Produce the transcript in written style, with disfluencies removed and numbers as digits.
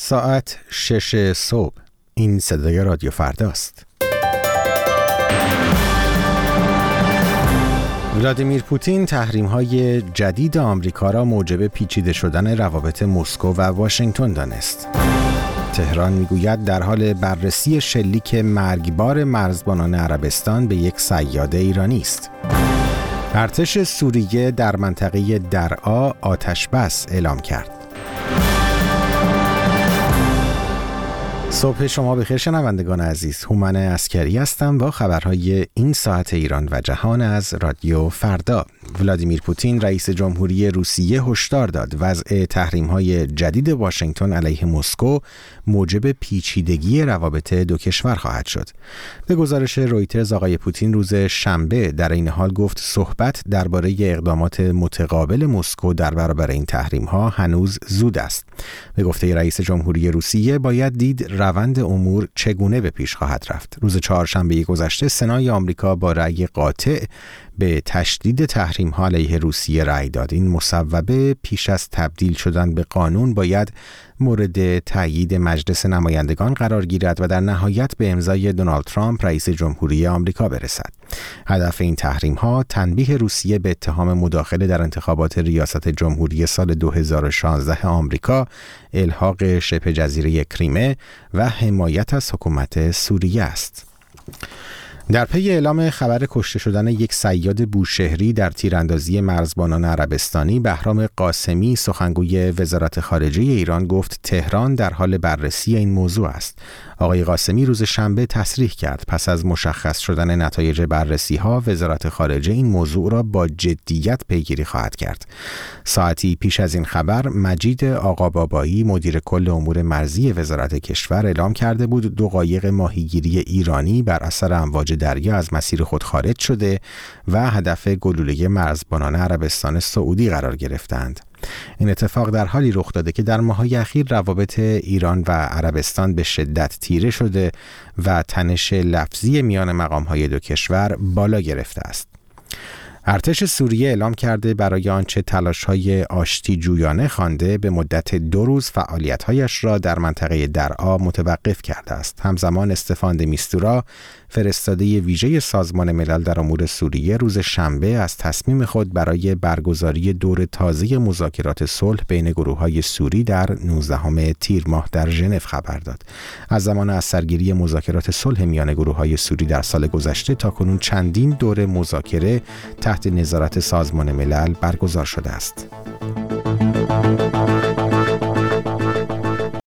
ساعت 6 صبح. این صدای رادیو فرداست. ولادیمیر پوتین تحریم‌های جدید آمریکا را موجب پیچیده شدن روابط مسکو و واشنگتن دانست. تهران میگوید در حال بررسی شلیک مرگبار مرزبانان عربستان به یک صیاد ایرانی است. ارتش سوریه در منطقه درعا آتش بس اعلام کرد. صبح شما بخیر شنوندگان عزیز، هومن عسکری هستم با خبرهای این ساعت ایران و جهان از رادیو فردا. ولادیمیر پوتین رئیس جمهوری روسیه هشدار داد وضع تحریم‌های جدید واشنگتن علیه مسکو موجب پیچیدگی روابط دو کشور خواهد شد. به گزارش رویترز آقای پوتین روز شنبه در این حال گفت صحبت درباره اقدامات متقابل مسکو در برابر این تحریم‌ها هنوز زود است. به گفته رئیس جمهوری روسیه باید دید روند امور چگونه به پیش خواهد رفت. روز چهارشنبه گذشته سنای آمریکا با رأی قاطع به تشدید تحریم‌ها علیه روسیه رأی داد. این مصوبه پیش از تبدیل شدن به قانون باید مورد تأیید مجلس نمایندگان قرار گیرد و در نهایت به امضای دونالد ترامپ رئیس جمهوری آمریکا برسد. هدف این تحریم‌ها تنبیه روسیه به اتهام مداخله در انتخابات ریاست جمهوری سال 2016 آمریکا، الحاق شبه جزیره کریمه و حمایت از حکومت سوریه است. در پی اعلام خبر کشته شدن یک صیاد بوشهری در تیراندازی مرزبانان عربستانی، بهرام قاسمی سخنگوی وزارت خارجه ایران گفت تهران در حال بررسی این موضوع است. آقای قاسمی روز شنبه تصریح کرد پس از مشخص شدن نتایج بررسی‌ها وزارت خارجه این موضوع را با جدیت پیگیری خواهد کرد. ساعتی پیش از این خبر مجید آقابابایی مدیر کل امور مرزی وزارت کشور اعلام کرده بود 2 قایق ماهیگیری ایرانی بر اثر امواج دریا از مسیر خود خارج شده و هدف گلوله مرزبانان عربستان سعودی قرار گرفتند. این اتفاق در حالی رخ داده که در ماه‌های اخیر روابط ایران و عربستان به شدت تیره شده و تنش لفظی میان مقام‌های دو کشور بالا گرفته است. ارتش سوریه اعلام کرده برای آنچه تلاش‌های آشتی جویانه خوانده به مدت 2 روز فعالیت‌هایش را در منطقه درعا متوقف کرده است. همزمان استفان د میستورا فرستاده ویژه سازمان ملل در امور سوریه روز شنبه از تصمیم خود برای برگزاری دور تازه مذاکرات صلح بین گروه‌های سوری در 19 تیر ماه در ژنو خبر داد. از زمان از سرگیری مذاکرات صلح میان گروه‌های سوری در سال گذشته تاکنون چندین دور مذاکره تحت نظارت سازمان ملل برگزار شده است.